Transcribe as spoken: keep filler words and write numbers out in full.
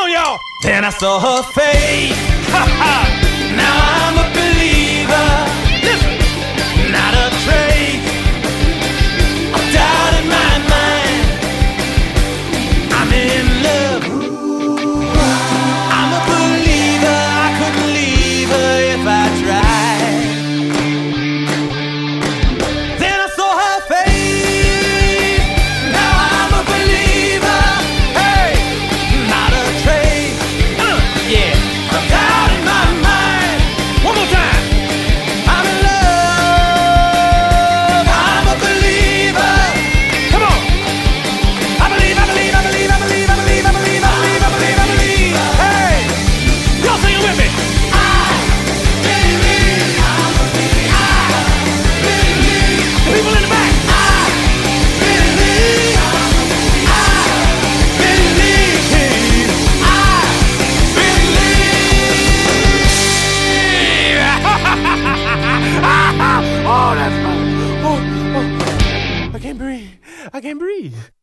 y'all. Then I saw her face. Now I'm a believer. Listen. Not a trace of doubt in my mind. I'm in love. I'm a believer. I couldn't leave her if I tried. Then I saw her face. Now I'm a believer. Hey, not a trace. Uh, yeah, of doubt in my mind. One more time. I'm in love. I'm a believer. Come on. I believe, I believe, I believe, I believe, I believe, I believe, I believe, I believe, I believe. Hey, Y'all sing it with me. The people in the back. Oh, that's fun. Oh, oh. I can't breathe. I can't breathe.